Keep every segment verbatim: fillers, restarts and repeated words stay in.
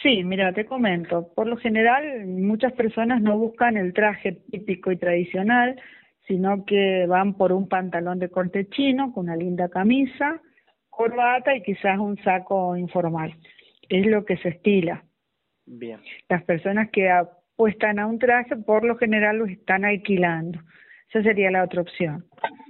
Sí, mira, te comento. Por lo general, muchas personas no buscan el traje típico y tradicional, sino que van por un pantalón de corte chino con una linda camisa, corbata y quizás un saco informal. Es lo que se estila. Bien. Las personas que apuestan a un traje, por lo general lo están alquilando. Esa sería la otra opción.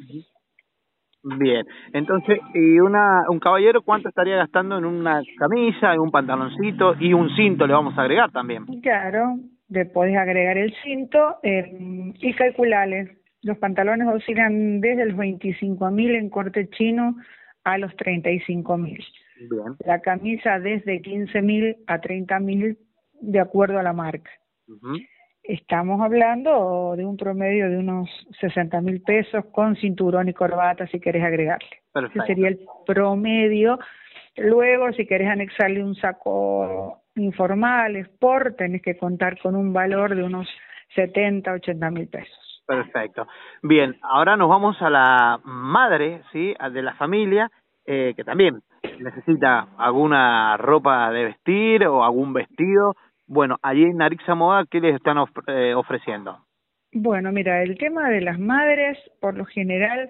Bien, entonces, ¿y una un caballero cuánto estaría gastando en una camisa, en un pantaloncito y un cinto le vamos a agregar también? Claro, le podés agregar el cinto eh, y calcularle. Los pantalones oscilan desde los veinticinco mil en corte chino a los treinta y cinco mil. Bien. La camisa desde quince mil a treinta mil de acuerdo a la marca. Uh-huh. Estamos hablando de un promedio de unos sesenta mil pesos con cinturón y corbata si querés agregarle. Perfecto. Ese sería el promedio. Luego, si querés anexarle un saco informal, sport, tenés que contar con un valor de unos setenta, ochenta mil pesos. Perfecto. Bien, ahora nos vamos a la madre, ¿sí? De la familia, eh, que también necesita alguna ropa de vestir o algún vestido. Bueno, allí en Arixa Moda, ¿qué les están of eh, ofreciendo? Bueno, mira, el tema de las madres, por lo general,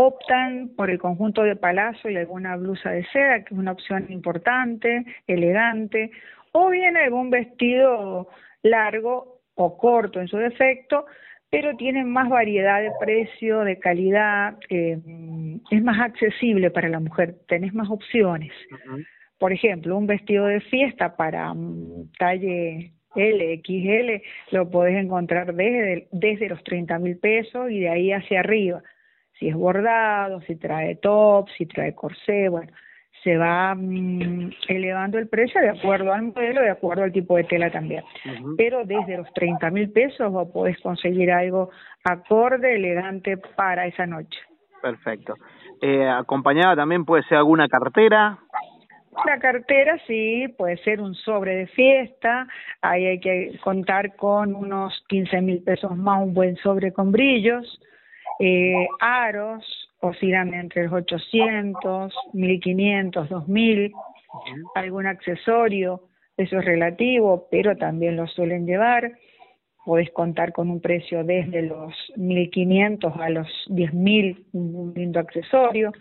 optan por el conjunto de palazo y alguna blusa de seda, que es una opción importante, elegante, o bien algún vestido largo o corto en su defecto, pero tienen más variedad de precio, de calidad, eh, es más accesible para la mujer, tenés más opciones. Uh-huh. Por ejemplo, un vestido de fiesta para um, talle L, X L, lo podés encontrar desde, desde los treinta mil pesos y de ahí hacia arriba. Si es bordado, si trae top, si trae corsé, bueno, se va um, elevando el precio de acuerdo al modelo, de acuerdo al tipo de tela también. Uh-huh. Pero desde los treinta mil pesos vos podés conseguir algo acorde, elegante para esa noche. Perfecto. Eh, acompañada también puede ser alguna cartera. La cartera sí, puede ser un sobre de fiesta, ahí hay que contar con unos quince mil pesos más, un buen sobre con brillos, eh, aros, oscilan entre los ochocientos, mil quinientos, dos mil, uh-huh. Algún accesorio, eso es relativo, pero también lo suelen llevar, podés contar con un precio desde los mil quinientos a los diez mil, un lindo accesorio.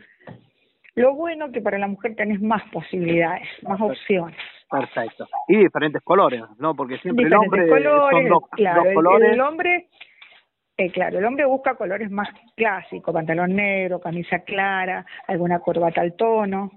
Lo bueno que para la mujer tenés más posibilidades, más opciones. Perfecto. Y diferentes colores, ¿no? Porque siempre diferentes el hombre colores, son dos, claro, dos colores. El, el hombre, eh, claro, el hombre busca colores más clásicos, pantalón negro, camisa clara, alguna corbata al tono,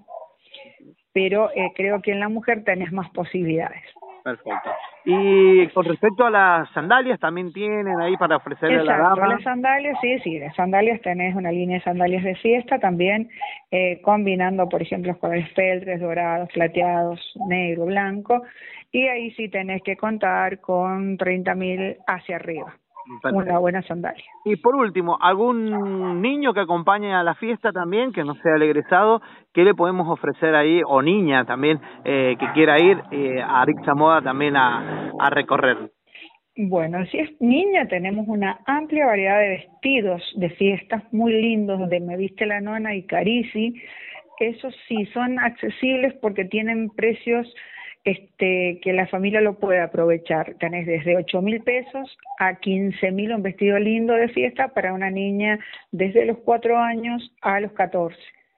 pero eh, creo que en la mujer tenés más posibilidades. Perfecto. Y con respecto a las sandalias, ¿también tienen ahí para ofrecerle a la dama? Las sandalias, sí, sí, las sandalias tenés una línea de sandalias de fiesta también, eh, combinando, por ejemplo, los colores peltres, dorados, plateados, negro, blanco, y ahí sí tenés que contar con treinta mil hacia arriba. Perfecto. Una buena sandalia. Y por último, ¿algún niño que acompañe a la fiesta también, que no sea el egresado, qué le podemos ofrecer ahí, o niña también, eh, que quiera ir eh, a Arixa Moda también a, a recorrer? Bueno, si es niña tenemos una amplia variedad de vestidos de fiestas muy lindos, de Me Viste la Nona y Carisi. Esos sí son accesibles porque tienen precios este que la familia lo puede aprovechar. Tenés desde ocho mil pesos a quince mil un vestido lindo de fiesta para una niña desde los cuatro años a los catorce.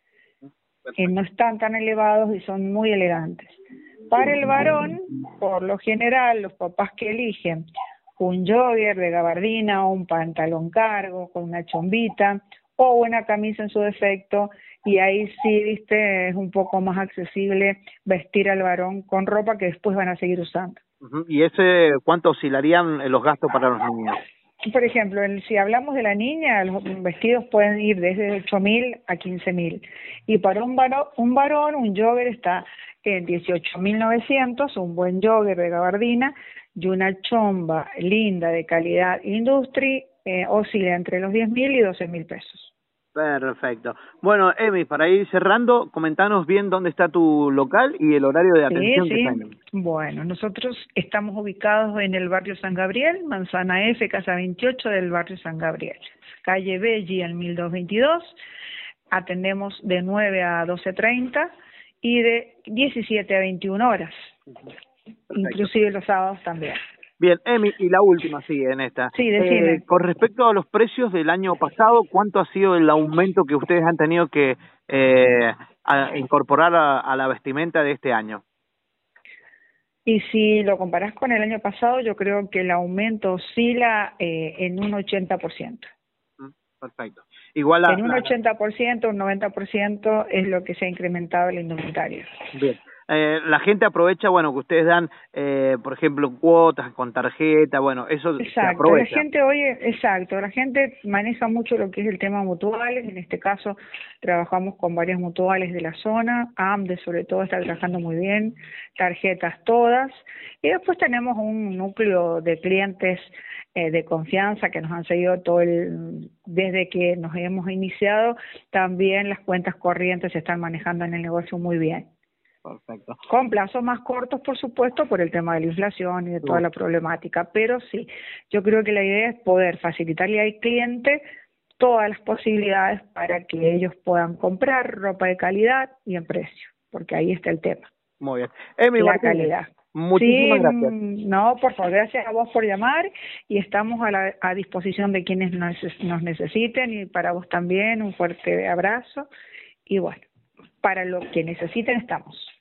Eh, no están tan elevados y son muy elegantes. Para el varón, por lo general, los papás que eligen un jogger de gabardina o un pantalón cargo con una chombita o una camisa en su defecto, y ahí sí, viste, es un poco más accesible vestir al varón con ropa que después van a seguir usando. Uh-huh. ¿Y ese cuánto oscilarían los gastos para los niños? Por ejemplo, el, si hablamos de la niña, los vestidos pueden ir desde ocho mil a quince mil. Y para un varón, un varón, un jogger está en dieciocho mil novecientos, un buen jogger de gabardina, y una chomba linda de calidad industria eh, oscila entre los diez mil y doce mil pesos. Perfecto. Bueno, Emi, para ir cerrando, comentanos bien dónde está tu local y el horario de atención. Sí, que sí. tienen. Bueno, nosotros estamos ubicados en el barrio San Gabriel, Manzana F, casa veintiocho del barrio San Gabriel, calle Belli al mil doscientos veintidós. Atendemos de nueve a doce treinta y de diecisiete a veintiuna horas. inclusive los sábados también. Bien, Emi, y la última, sí, en esta. Sí, decime. Eh, con respecto a los precios del año pasado, ¿cuánto ha sido el aumento que ustedes han tenido que eh, a incorporar a, a la vestimenta de este año? Y si lo comparás con el año pasado, yo creo que el aumento oscila eh, en un ochenta por ciento. Perfecto. Igual la, en un ochenta por ciento, un noventa por ciento es lo que se ha incrementado el indumentario. Bien. Eh, la gente aprovecha, bueno, que ustedes dan, eh, por ejemplo, cuotas con tarjeta, bueno, eso exacto, se aprovecha. La gente hoy, exacto, la gente maneja mucho lo que es el tema mutuales, en este caso trabajamos con varias mutuales de la zona, AMDE sobre todo está trabajando muy bien, tarjetas todas, y después tenemos un núcleo de clientes eh, de confianza que nos han seguido todo el, desde que nos hemos iniciado, también las cuentas corrientes se están manejando en el negocio muy bien. Perfecto. Con plazos más cortos, por supuesto, por el tema de la inflación y de toda la problemática, pero sí, yo creo que la idea es poder facilitarle al cliente todas las posibilidades para que ellos puedan comprar ropa de calidad y en precio, porque ahí está el tema. Muy bien. Emi la Martínez, calidad. muchísimas sí, gracias. No, por favor, gracias a vos por llamar y estamos a, la, a disposición de quienes nos, nos necesiten y para vos también un fuerte abrazo y bueno, para lo que necesiten estamos.